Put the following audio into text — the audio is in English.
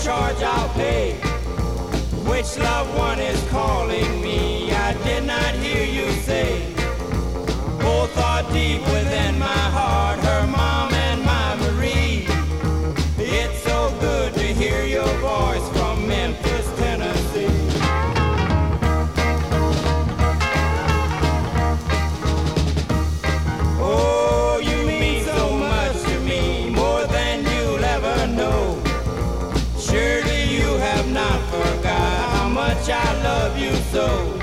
charge I'll pay. Which loved one is calling me? I did not hear you say. Both are deep within my heart, her mom and my Marie. It's so good to hear your voice from Memphis, Tennessee. Oh, you mean so much to me, more than you'll ever know. Surely you have not forgot how much I love you so.